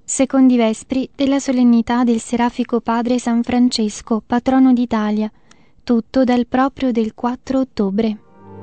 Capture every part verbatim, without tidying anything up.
Secondi Vespri della solennità del Serafico Padre San Francesco, patrono d'Italia, tutto dal proprio del quattro ottobre.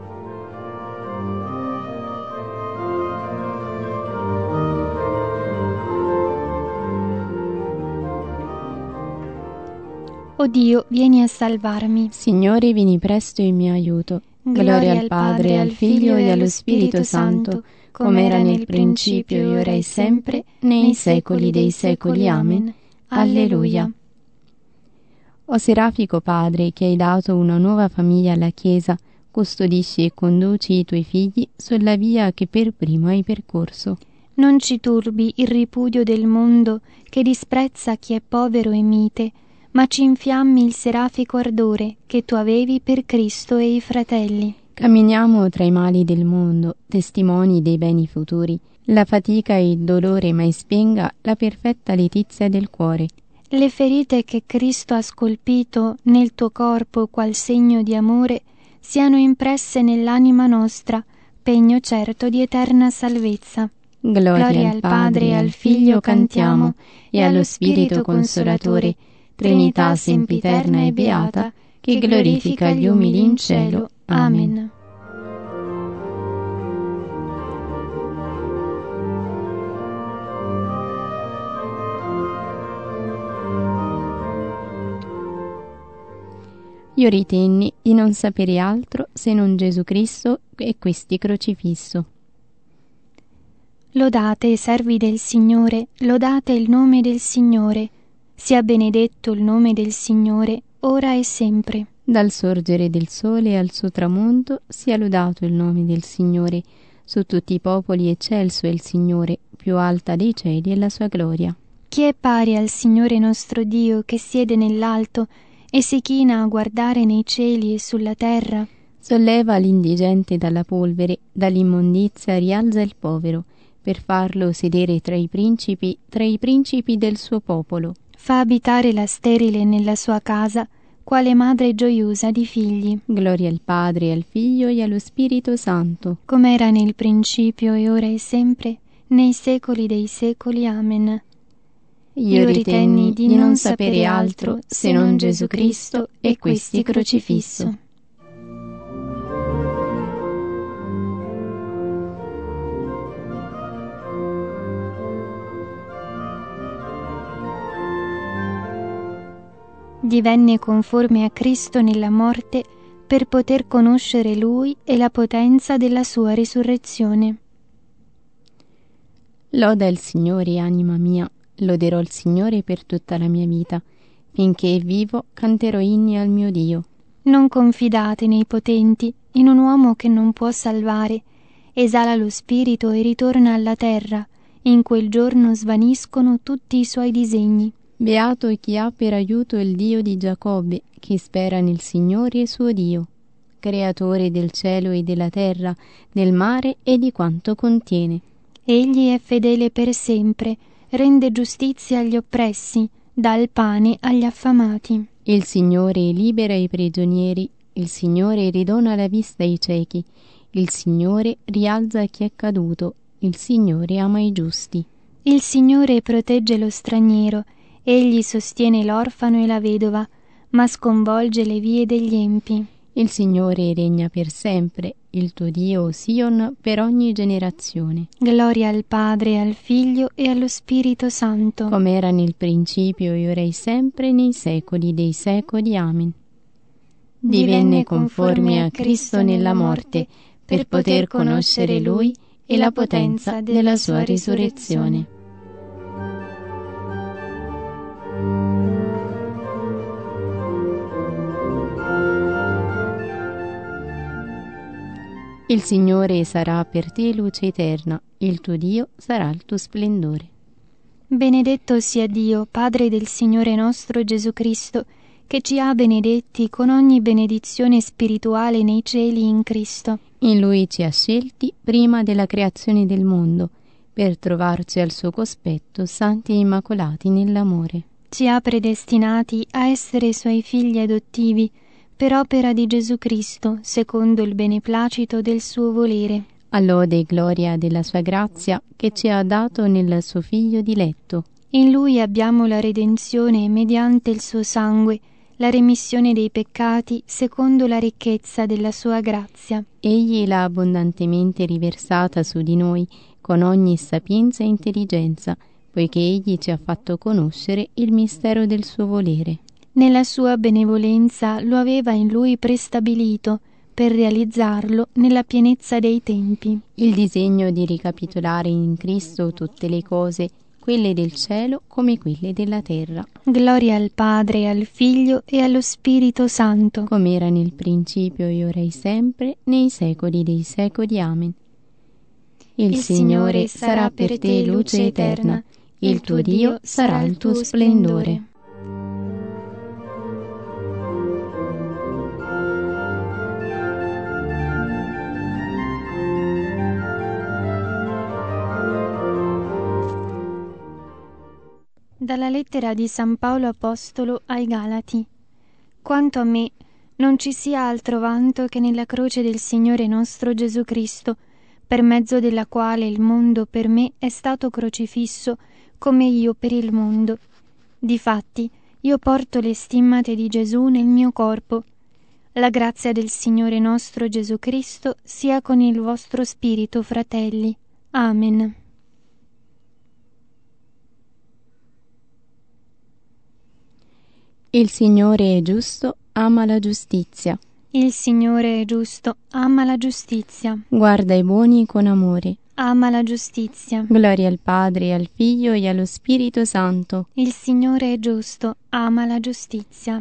O Dio, vieni a salvarmi. Signore, vieni presto in mio aiuto. Gloria al Padre, al Figlio e allo Spirito Santo, come era nel principio e ora e sempre, nei secoli dei secoli. Amen. Alleluia. O Serafico Padre, che hai dato una nuova famiglia alla Chiesa, custodisci e conduci i tuoi figli sulla via che per primo hai percorso. Non ci turbi il ripudio del mondo che disprezza chi è povero e mite, ma ci infiammi il serafico ardore che tu avevi per Cristo e i fratelli. Camminiamo tra i mali del mondo, testimoni dei beni futuri. La fatica e il dolore mai spenga la perfetta letizia del cuore. Le ferite che Cristo ha scolpito nel tuo corpo qual segno di amore siano impresse nell'anima nostra, pegno certo di eterna salvezza. Gloria, Gloria al Padre e al Figlio cantiamo, e allo Spirito Consolatore, Trinità sempiterna e beata, che glorifica gli umili in cielo. Amen. Io ritenni di non sapere altro se non Gesù Cristo e questi crocifisso. Lodate, servi del Signore, lodate il nome del Signore. Sia benedetto il nome del Signore, ora e sempre. Dal sorgere del sole al suo tramonto sia lodato il nome del Signore. Su tutti i popoli eccelso è il Signore, più alta dei cieli è la sua gloria. Chi è pari al Signore nostro Dio, che siede nell'alto e si china a guardare nei cieli e sulla terra? Solleva l'indigente dalla polvere, dall'immondizia rialza il povero, per farlo sedere tra i principi, tra i principi del suo popolo. Fa abitare la sterile nella sua casa, quale madre gioiosa di figli. Gloria al Padre, al Figlio e allo Spirito Santo, come era nel principio e ora e sempre, nei secoli dei secoli. Amen. Io, Io ritenni di non sapere altro se non Gesù Cristo e questi crocifisso. Divenne conforme a Cristo nella morte per poter conoscere Lui e la potenza della sua risurrezione. Loda il Signore, anima mia, loderò il Signore per tutta la mia vita. Finché vivo canterò inni al mio Dio. Non confidate nei potenti, in un uomo che non può salvare. Esala lo spirito e ritorna alla terra. In quel giorno svaniscono tutti i suoi disegni. Beato chi ha per aiuto il Dio di Giacobbe, che spera nel Signore suo Dio, creatore del cielo e della terra, del mare e di quanto contiene. Egli è fedele per sempre, rende giustizia agli oppressi, dà il pane agli affamati. Il Signore libera i prigionieri, il Signore ridona la vista ai ciechi, il Signore rialza chi è caduto, il Signore ama i giusti. Il Signore protegge lo straniero, egli sostiene l'orfano e la vedova, ma sconvolge le vie degli empi. Il Signore regna per sempre, il tuo Dio, Sion, per ogni generazione. Gloria al Padre, al Figlio e allo Spirito Santo, come era nel principio e ora e sempre, nei secoli dei secoli. Amen. Divenne conforme a Cristo nella morte, per poter conoscere Lui e la potenza della sua risurrezione. Il Signore sarà per te luce eterna, il tuo Dio sarà il tuo splendore. Benedetto sia Dio, Padre del Signore nostro Gesù Cristo, che ci ha benedetti con ogni benedizione spirituale nei cieli in Cristo. In Lui ci ha scelti prima della creazione del mondo, per trovarci al suo cospetto santi e immacolati nell'amore. Ci ha predestinati a essere Suoi figli adottivi, per opera di Gesù Cristo, secondo il beneplacito del suo volere. A lode e gloria della sua grazia, che ci ha dato nel suo Figlio diletto. In Lui abbiamo la redenzione mediante il suo sangue, la remissione dei peccati secondo la ricchezza della sua grazia. Egli l'ha abbondantemente riversata su di noi con ogni sapienza e intelligenza, poiché Egli ci ha fatto conoscere il mistero del suo volere. Nella sua benevolenza lo aveva in Lui prestabilito, per realizzarlo nella pienezza dei tempi. Il disegno di ricapitolare in Cristo tutte le cose, quelle del cielo come quelle della terra. Gloria al Padre, al Figlio e allo Spirito Santo, come era nel principio e ora e sempre, nei secoli dei secoli. Amen. Il, il Signore sarà per te luce eterna, il tuo Dio sarà il tuo splendore. Dalla lettera di San Paolo Apostolo ai Galati. Quanto a me, non ci sia altro vanto che nella croce del Signore nostro Gesù Cristo, per mezzo della quale il mondo per me è stato crocifisso, come io per il mondo. Difatti, io porto le stimmate di Gesù nel mio corpo. La grazia del Signore nostro Gesù Cristo sia con il vostro spirito, fratelli. Amen. Il Signore è giusto, ama la giustizia. Il Signore è giusto, ama la giustizia. Guarda i buoni con amore. Ama la giustizia. Gloria al Padre, al Figlio e allo Spirito Santo. Il Signore è giusto, ama la giustizia.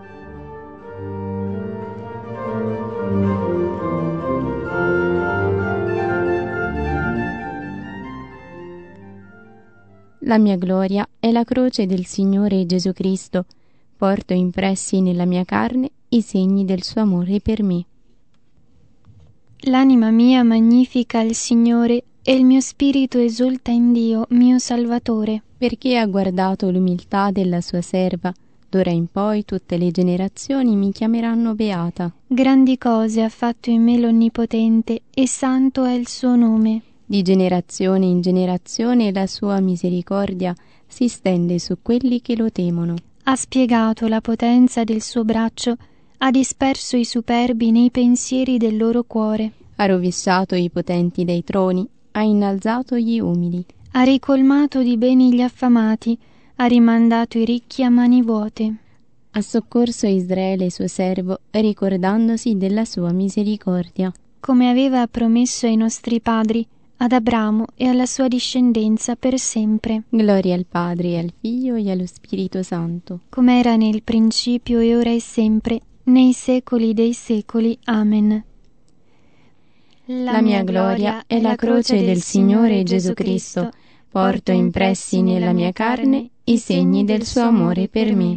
La mia gloria è la croce del Signore Gesù Cristo. Porto impressi nella mia carne i segni del suo amore per me. L'anima mia magnifica il Signore e il mio spirito esulta in Dio, mio Salvatore. Perché ha guardato l'umiltà della sua serva. D'ora in poi tutte le generazioni mi chiameranno beata. Grandi cose ha fatto in me l'Onnipotente e santo è il suo nome. Di generazione in generazione la sua misericordia si stende su quelli che lo temono. Ha spiegato la potenza del suo braccio, ha disperso i superbi nei pensieri del loro cuore. Ha rovesciato i potenti dai troni, ha innalzato gli umili. Ha ricolmato di beni gli affamati, ha rimandato i ricchi a mani vuote. Ha soccorso Israele suo servo, ricordandosi della sua misericordia. Come aveva promesso ai nostri padri, ad Abramo e alla sua discendenza per sempre. Gloria al Padre, al Figlio e allo Spirito Santo. Come era nel principio e ora e sempre, nei secoli dei secoli. Amen. La, la mia gloria è la croce del Signore Gesù Cristo. Porto impressi nella mia carne i segni del suo amore per me.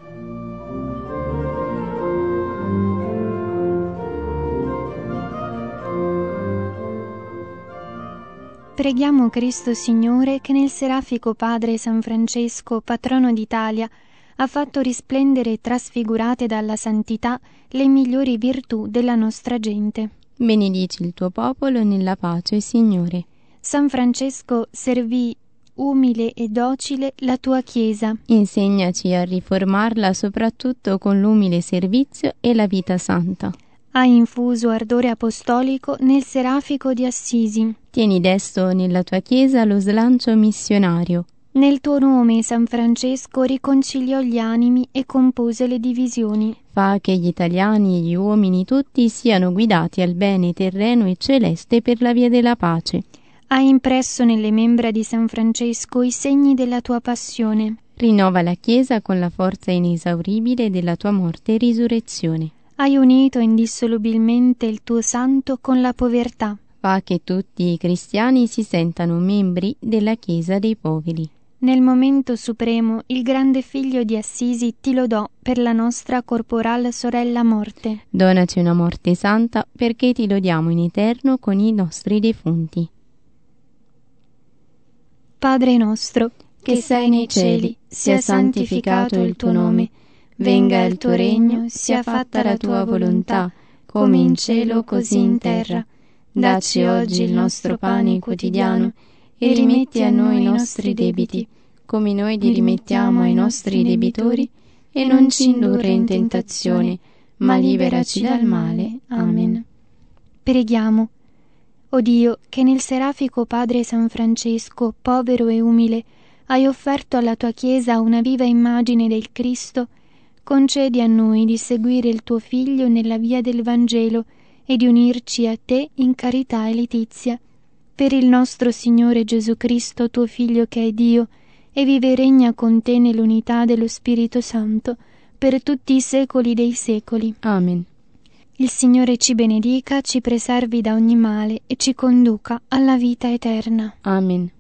Preghiamo Cristo Signore che nel serafico Padre San Francesco, patrono d'Italia, ha fatto risplendere trasfigurate dalla santità le migliori virtù della nostra gente. Benedici il tuo popolo nella pace, Signore. San Francesco servì umile e docile la tua Chiesa. Insegnaci a riformarla soprattutto con l'umile servizio e la vita santa. Ha infuso ardore apostolico nel serafico di Assisi. Tieni desto nella tua Chiesa lo slancio missionario. Nel tuo nome San Francesco riconciliò gli animi e compose le divisioni. Fa che gli italiani e gli uomini tutti siano guidati al bene terreno e celeste per la via della pace. Hai impresso nelle membra di San Francesco i segni della tua passione. Rinnova la Chiesa con la forza inesauribile della tua morte e risurrezione. Hai unito indissolubilmente il tuo santo con la povertà. Fa che tutti i cristiani si sentano membri della Chiesa dei poveri. Nel momento supremo il grande Figlio di Assisi ti lodò per la nostra corporal sorella morte. Donaci una morte santa perché ti lodiamo in eterno con i nostri defunti. Padre nostro, che sei nei cieli, sia santificato il tuo nome. Venga il tuo regno, sia fatta la tua volontà, come in cielo così in terra. Dacci oggi il nostro pane quotidiano e rimetti a noi i nostri debiti, come noi li rimettiamo ai nostri debitori, e non ci indurre in tentazione, ma liberaci dal male. Amen. Preghiamo. O Dio, che nel serafico Padre San Francesco, povero e umile, hai offerto alla tua Chiesa una viva immagine del Cristo, concedi a noi di seguire il tuo Figlio nella via del Vangelo e di unirci a te in carità e letizia. Per il nostro Signore Gesù Cristo, tuo Figlio che è Dio, e vive e regna con te nell'unità dello Spirito Santo, per tutti i secoli dei secoli. Amen. Il Signore ci benedica, ci preservi da ogni male e ci conduca alla vita eterna. Amen.